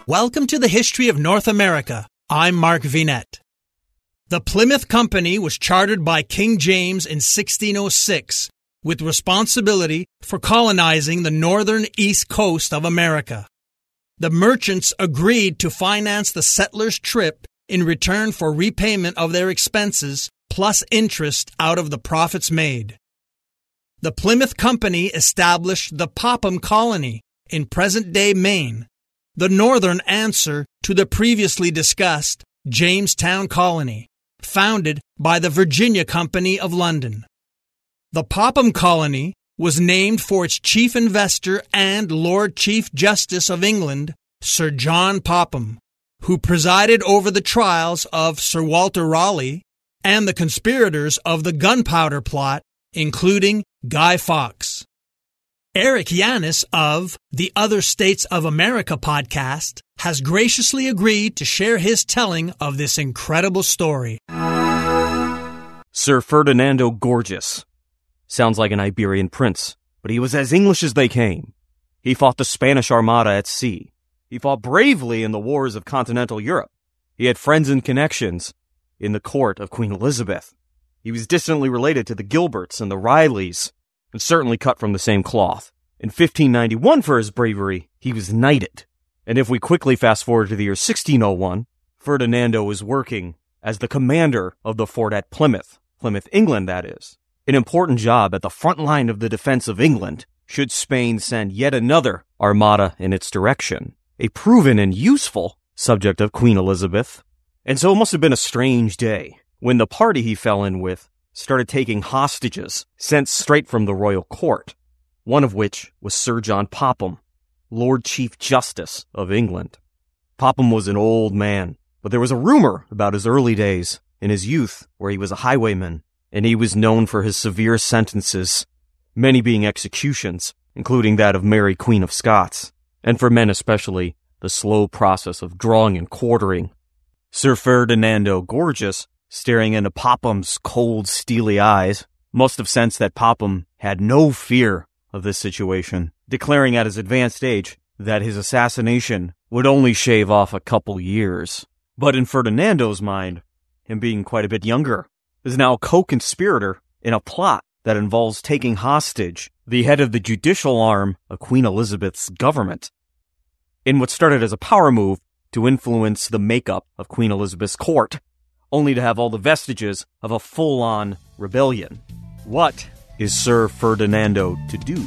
Welcome to the History of North America. I'm Mark Vinet. The Plymouth Company was chartered by King James in 1606 with responsibility for colonizing the northern east coast of America. The merchants agreed to finance the settlers' trip in return for repayment of their expenses plus interest out of the profits made. The Plymouth Company established the Popham Colony in present-day Maine, the northern answer to the previously discussed Jamestown Colony, founded by the Virginia Company of London. The Popham Colony was named for its chief investor and Lord Chief Justice of England, Sir John Popham, who presided over the trials of Sir Walter Raleigh and the conspirators of the Gunpowder Plot, including Guy Fawkes. Eric Yanis of the Other States of America podcast has graciously agreed to share his telling of this incredible story. Sir Ferdinando Gorges. Sounds like an Iberian prince, but he was as English as they came. He fought the Spanish Armada at sea. He fought bravely in the wars of continental Europe. He had friends and connections in the court of Queen Elizabeth. He was distantly related to the Gilberts and the Rileys, and certainly cut from the same cloth. In 1591, for his bravery, he was knighted. And if we quickly fast forward to the year 1601, Ferdinando was working as the commander of the fort at Plymouth, England, that is. An important job at the front line of the defense of England, should Spain send yet another armada in its direction. A proven and useful subject of Queen Elizabeth. And so it must have been a strange day when the party he fell in with started taking hostages sent straight from the royal court, one of which was Sir John Popham, Lord Chief Justice of England. Popham was an old man, but there was a rumor about his early days in his youth where he was a highwayman, and he was known for his severe sentences, many being executions, including that of Mary Queen of Scots, and for men especially, the slow process of drawing and quartering. Sir Ferdinando Gorges, staring into Popham's cold, steely eyes, must have sensed that Popham had no fear of this situation, declaring at his advanced age that his assassination would only shave off a couple years. But in Ferdinando's mind, him being quite a bit younger, is now a co-conspirator in a plot that involves taking hostage the head of the judicial arm of Queen Elizabeth's government, in what started as a power move to influence the makeup of Queen Elizabeth's court, only to have all the vestiges of a full-on rebellion. What is Sir Ferdinando to do?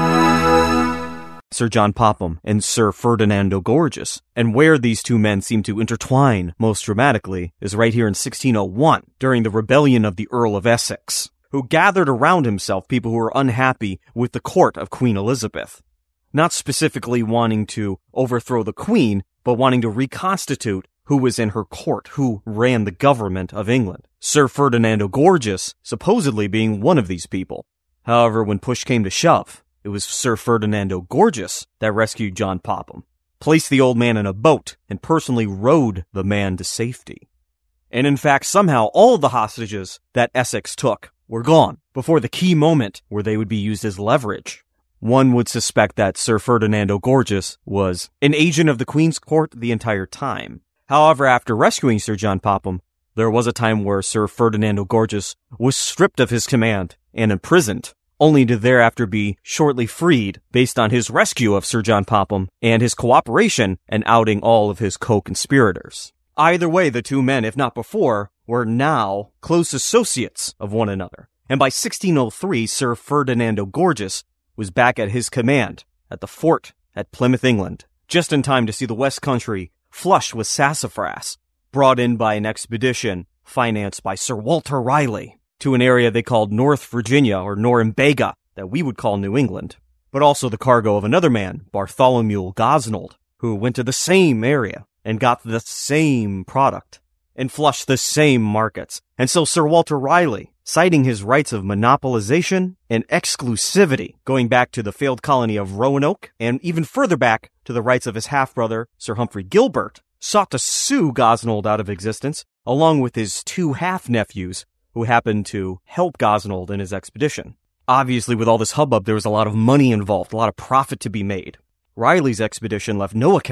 Sir John Popham and Sir Ferdinando Gorges, and where these two men seem to intertwine most dramatically is right here in 1601, during the rebellion of the Earl of Essex, who gathered around himself people who were unhappy with the court of Queen Elizabeth, not specifically wanting to overthrow the Queen, but wanting to reconstitute who was in her court, who ran the government of England. Sir Ferdinando Gorges supposedly being one of these people. However, when push came to shove, it was Sir Ferdinando Gorges that rescued John Popham, placed the old man in a boat, and personally rowed the man to safety. And in fact, somehow all of the hostages that Essex took were gone before the key moment where they would be used as leverage. One would suspect that Sir Ferdinando Gorges was an agent of the Queen's court the entire time. However, after rescuing Sir John Popham, there was a time where Sir Ferdinando Gorges was stripped of his command and imprisoned, only to thereafter be shortly freed based on his rescue of Sir John Popham and his cooperation in outing all of his co-conspirators. Either way, the two men, if not before, were now close associates of one another. And by 1603, Sir Ferdinando Gorges was back at his command at the fort at Plymouth, England, just in time to see the West Country flush with sassafras, brought in by an expedition financed by Sir Walter Raleigh to an area they called North Virginia or Norumbega, that we would call New England, but also the cargo of another man, Bartholomew Gosnold, who went to the same area and got the same product and flushed the same markets. And so Sir Walter Raleigh, citing his rights of monopolization and exclusivity, going back to the failed colony of Roanoke and even further back to the rights of his half-brother, Sir Humphrey Gilbert, sought to sue Gosnold out of existence, along with his two half-nephews who happened to help Gosnold in his expedition. Obviously, with all this hubbub, there was a lot of money involved, a lot of profit to be made. Raleigh's expedition left no account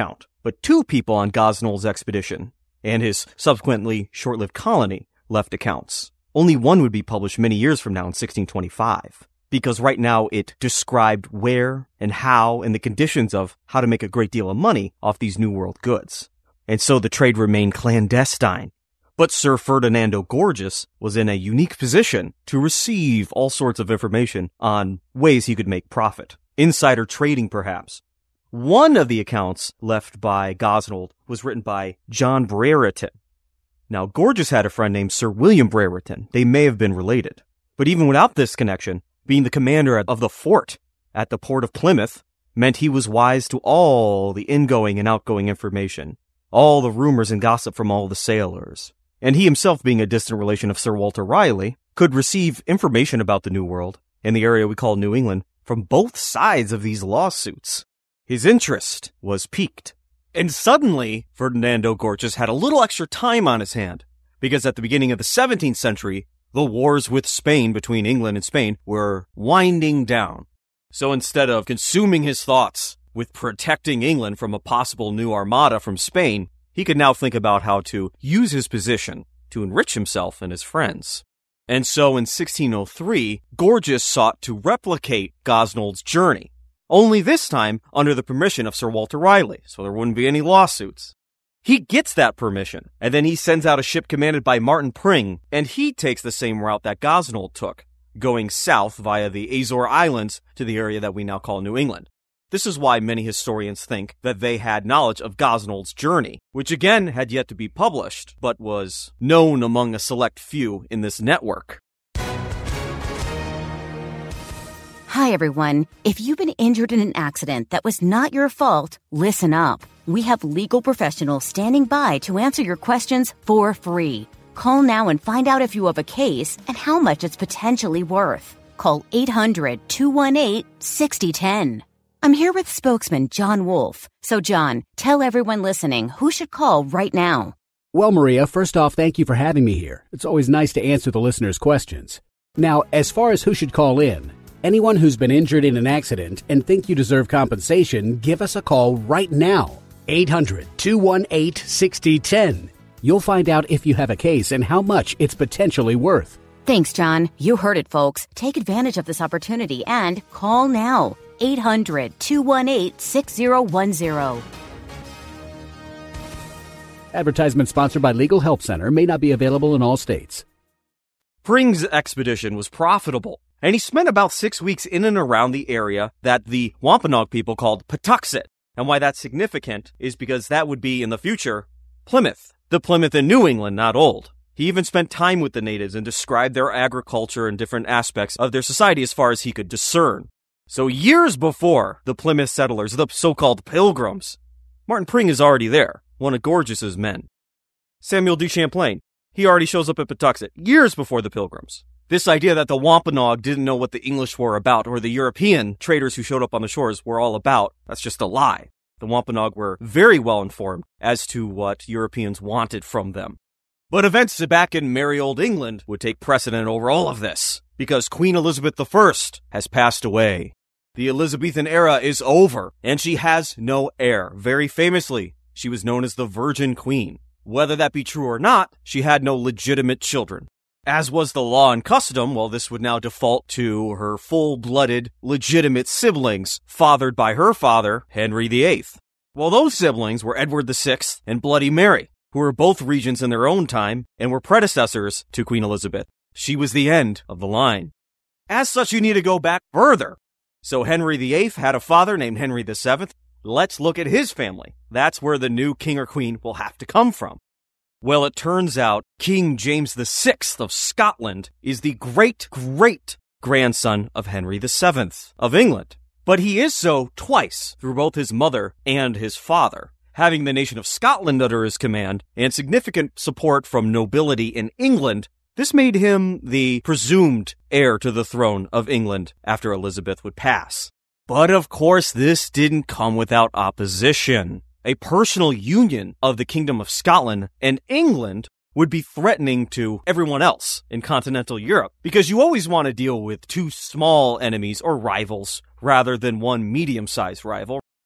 but 2 people on Gosnold's expedition and his subsequently short-lived colony left accounts. Only one would be published many years from now in 1625, because right now it described where and how and the conditions of how to make a great deal of money off these New World goods. And so the trade remained clandestine. But Sir Ferdinando Gorges was in a unique position to receive all sorts of information on ways he could make profit. Insider trading, perhaps. One of the accounts left by Gosnold was written by John Brereton. Now, Gorges had a friend named Sir William Brereton. They may have been related. But even without this connection, being the commander of the fort at the port of Plymouth meant he was wise to all the ingoing and outgoing information, all the rumors and gossip from all the sailors. And he himself, being a distant relation of Sir Walter Raleigh, could receive information about the New World and the area we call New England from both sides of these lawsuits. His interest was piqued. And suddenly, Ferdinando Gorges had a little extra time on his hand, because at the beginning of the 17th century, the wars with Spain between England and Spain were winding down. So instead of consuming his thoughts with protecting England from a possible new armada from Spain, he could now think about how to use his position to enrich himself and his friends. And so in 1603, Gorges sought to replicate Gosnold's journey, only this time under the permission of Sir Walter Raleigh, so there wouldn't be any lawsuits. He gets that permission, and then he sends out a ship commanded by Martin Pring, and he takes the same route that Gosnold took, going south via the Azore Islands to the area that we now call New England. This is why many historians think that they had knowledge of Gosnold's journey, which again had yet to be published, but was known among a select few in this network. Hi, everyone. If you've been injured in an accident that was not your fault, listen up. We have legal professionals standing by to answer your questions for free. Call now and find out if you have a case and how much it's potentially worth. Call 800-218-6010. I'm here with spokesman John Wolf. So, John, tell everyone listening who should call right now. Well, Maria, first off, thank you for having me here. It's always nice to answer the listeners' questions. Now, as far as who should call in, anyone who's been injured in an accident and think you deserve compensation, give us a call right now. 800-218-6010. You'll find out if you have a case and how much it's potentially worth. Thanks, John. You heard it, folks. Take advantage of this opportunity and call now. 800-218-6010. Advertisement sponsored by Legal Help Center, may not be available in all states. Pring's expedition was profitable, and he spent about 6 weeks in and around the area that the Wampanoag people called Patuxet. And why that's significant is because that would be, in the future, Plymouth. The Plymouth in New England, not old. He even spent time with the natives and described their agriculture and different aspects of their society as far as he could discern. So years before the Plymouth settlers, the so-called Pilgrims, Martin Pring is already there, one of Gorges's men. Samuel de Champlain, he already shows up at Patuxet years before the Pilgrims. This idea that the Wampanoag didn't know what the English were about or the European traders who showed up on the shores were all about, that's just a lie. The Wampanoag were very well informed as to what Europeans wanted from them. But events back in merry old England would take precedent over all of this, because Queen Elizabeth I has passed away. The Elizabethan era is over, and she has no heir. Very famously, she was known as the Virgin Queen. Whether that be true or not, she had no legitimate children. As was the law and custom, well, this would now default to her full-blooded, legitimate siblings, fathered by her father, Henry VIII. Well, those siblings were Edward VI and Bloody Mary, who were both regents in their own time and were predecessors to Queen Elizabeth. She was the end of the line. As such, you need to go back further. So Henry VIII had a father named Henry VII. Let's look at his family. That's where the new king or queen will have to come from. Well, it turns out King James VI of Scotland is the great-great-grandson of Henry VII of England. But he is so twice through both his mother and his father, having the nation of Scotland under his command and significant support from nobility in England. This made him the presumed heir to the throne of England after Elizabeth would pass. But of course, this didn't come without opposition. A personal union of the Kingdom of Scotland and England would be threatening to everyone else in continental Europe, because you always want to deal with two small enemies or rivals rather than one medium-sized rival.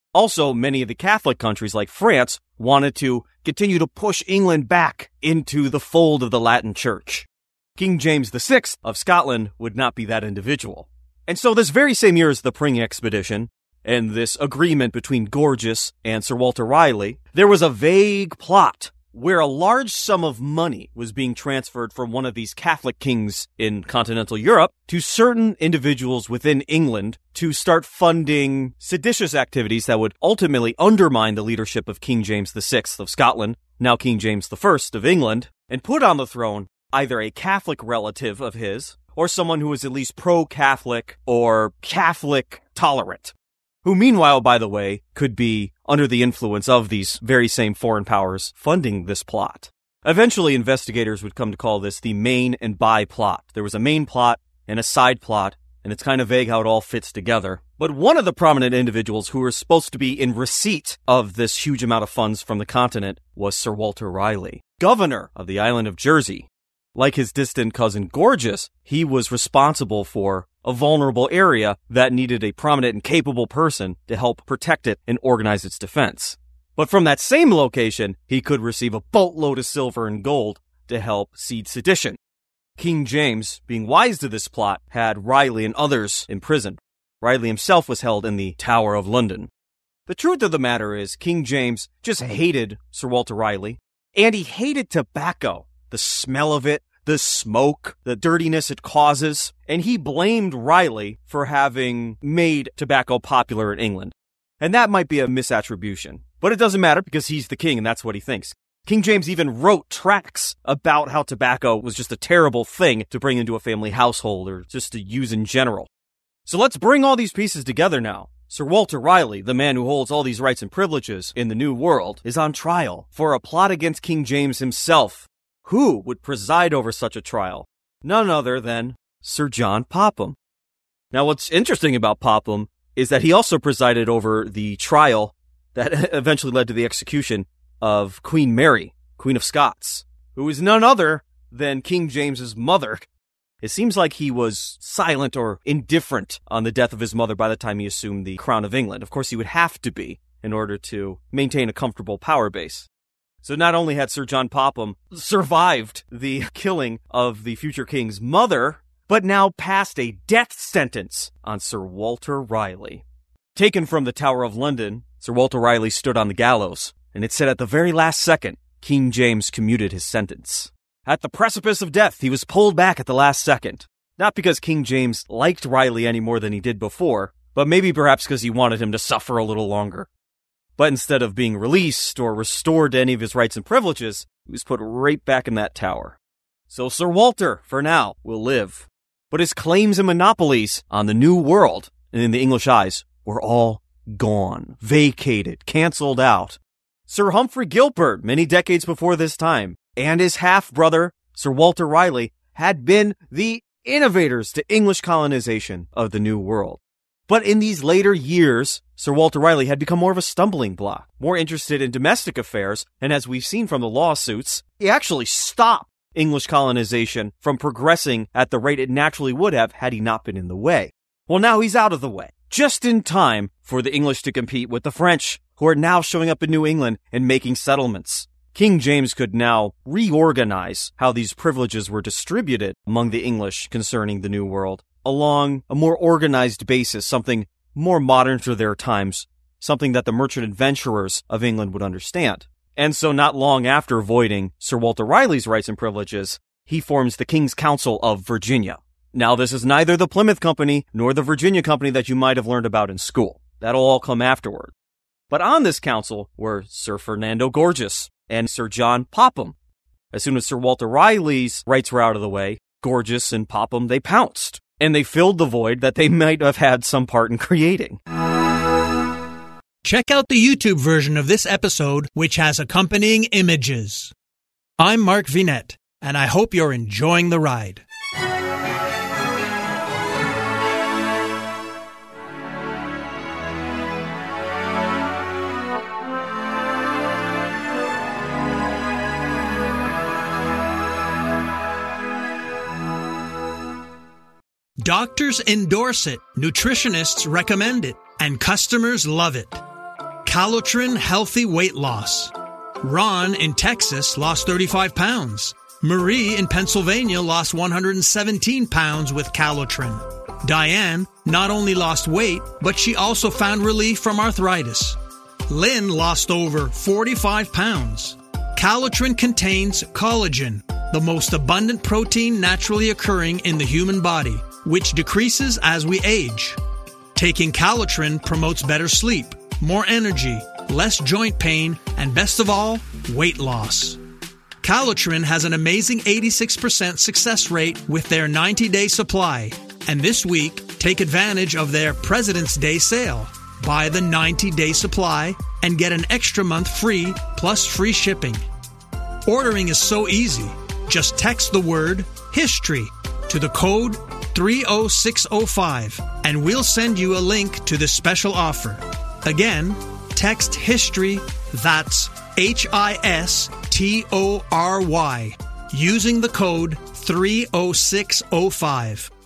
Also, many of the Catholic countries like France wanted to continue to push England back into the fold of the Latin Church. King James VI of Scotland would not be that individual. And so this very same year as the Pring expedition, and this agreement between Gorges and Sir Walter Raleigh, there was a vague plot where a large sum of money was being transferred from one of these Catholic kings in continental Europe to certain individuals within England to start funding seditious activities that would ultimately undermine the leadership of King James VI of Scotland, now King James I of England, and put on the throne either a Catholic relative of his or someone who was at least pro-Catholic or Catholic tolerant, who meanwhile, by the way, could be under the influence of these very same foreign powers funding this plot. Eventually, investigators would come to call this the main and by plot. There was a main plot and a side plot, and it's kind of vague how it all fits together. But one of the prominent individuals who were supposed to be in receipt of this huge amount of funds from the continent was Sir Walter Raleigh, governor of the island of Jersey. Like his distant cousin Gorges, he was responsible for a vulnerable area that needed a prominent and capable person to help protect it and organize its defense. But from that same location, he could receive a boatload of silver and gold to help seed sedition. King James, being wise to this plot, had Raleigh and others imprisoned. Raleigh himself was held in the Tower of London. The truth of the matter is, King James just hated Sir Walter Raleigh, and he hated tobacco. The smell of it, the smoke, the dirtiness it causes, and he blamed Raleigh for having made tobacco popular in England. And that might be a misattribution, but it doesn't matter because he's the king and that's what he thinks. King James even wrote tracts about how tobacco was just a terrible thing to bring into a family household or just to use in general. So let's bring all these pieces together now. Sir Walter Raleigh, the man who holds all these rights and privileges in the New World, is on trial for a plot against King James himself. Who would preside over such a trial? None other than Sir John Popham. Now, what's interesting about Popham is that he also presided over the trial that eventually led to the execution of Queen Mary, Queen of Scots, who is none other than King James's mother. It seems like he was silent or indifferent on the death of his mother by the time he assumed the crown of England. Of course, he would have to be in order to maintain a comfortable power base. So not only had Sir John Popham survived the killing of the future king's mother, but now passed a death sentence on Sir Walter Raleigh. Taken from the Tower of London, Sir Walter Raleigh stood on the gallows, and it said at the very last second, King James commuted his sentence. At the precipice of death, he was pulled back at the last second. Not because King James liked Raleigh any more than he did before, but maybe perhaps because he wanted him to suffer a little longer. But instead of being released or restored to any of his rights and privileges, he was put right back in that tower. So Sir Walter, for now, will live. But his claims and monopolies on the New World, and in the English eyes, were all gone, vacated, cancelled out. Sir Humphrey Gilbert, many decades before this time, and his half-brother, Sir Walter Raleigh, had been the innovators to English colonization of the New World. But in these later years, Sir Walter Raleigh had become more of a stumbling block, more interested in domestic affairs, and as we've seen from the lawsuits, he actually stopped English colonization from progressing at the rate it naturally would have had he not been in the way. Well, now he's out of the way, just in time for the English to compete with the French, who are now showing up in New England and making settlements. King James could now reorganize how these privileges were distributed among the English concerning the New World, along a more organized basis, something more modern to their times, something that the merchant adventurers of England would understand. And so not long after voiding Sir Walter Raleigh's rights and privileges, he forms the King's Council of Virginia. Now, this is neither the Plymouth Company nor the Virginia Company that you might have learned about in school. That'll all come afterward. But on this council were Sir Ferdinando Gorges and Sir John Popham. As soon as Sir Walter Raleigh's rights were out of the way, Gorges and Popham, they pounced. And they filled the void that they might have had some part in creating. Check out the YouTube version of this episode, which has accompanying images. I'm Mark Vinette, and I hope you're enjoying the ride. Doctors endorse it, nutritionists recommend it, and customers love it. Calotren Healthy Weight Loss. Ron in Texas lost 35 pounds. Marie in Pennsylvania lost 117 pounds with Calotren. Diane not only lost weight, but she also found relief from arthritis. Lynn lost over 45 pounds. Calotren contains collagen, the most abundant protein naturally occurring in the human body, which decreases as we age. Taking Calotren promotes better sleep, more energy, less joint pain, and best of all, weight loss. Calotren has an amazing 86% success rate with their 90-day supply. And this week, take advantage of their President's Day sale. Buy the 90-day supply and get an extra month free plus free shipping. Ordering is so easy. Just text the word HISTORY to the code 30605 and we'll send you a link to this special offer. Again, text HISTORY, that's HISTORY, using the code 30605.